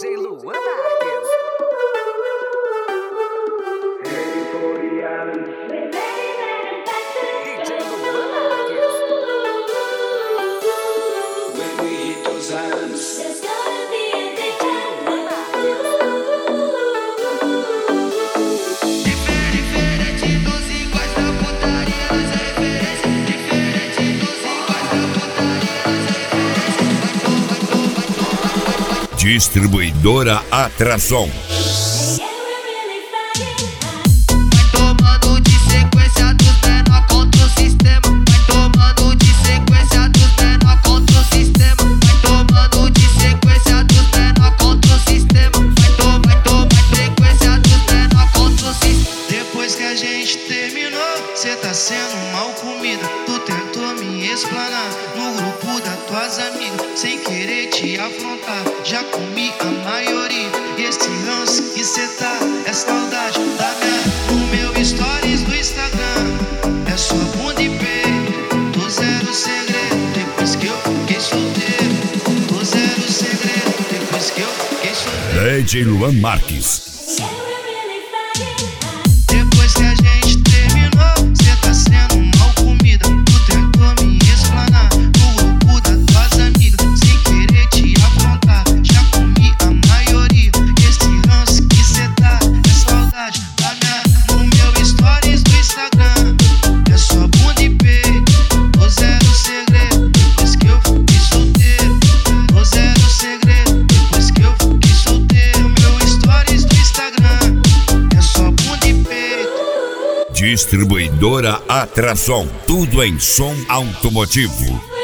DJ Luan Marques. DJ Luan Marques. When we hit those islands, There's gonna be a day. Diferente dos iguais da putaria, nós é referência. Diferente dos iguais da putaria, nós é referência. Distribuidora Atração. Vai tomando de sequência dos menor contra o sistema. Vai tomando de sequência dos menor contra o sistema. Vai tomando de sequência dos menor contra o sistema. Vai tomar sequência dos menor contra o sistema. Depois que a gente terminou, cê tá sendo mal comida. Tu tentou me explanar no grupo das tuas amigas, sem querer te afrontar. Já comi a maioria. E esse ranço que cê tá é saudade da minha. No meu stories do Instagram é só bunda e peito. Tô zero segredo depois que eu fiquei solteiro. Tô zero segredo depois que eu fiquei solteiro. DJ Luan Marques. Depois que a gente terminou, cê tá sendo mal comida. Tu tentou me explanar no grupo das tuas amigas, sem querer te afrontar. Já comi a maioria. Esse ranço que cê tá é saudade da minha. No meu stories do Instagram é só bunda e peito. Tô zero segredo depois que eu fiquei solteiro. Tô zero segredo depois que eu fiquei solteiro. Meu stories do Instagram é só bunda e peito. Distribuidora Atração. Tudo em som automotivo.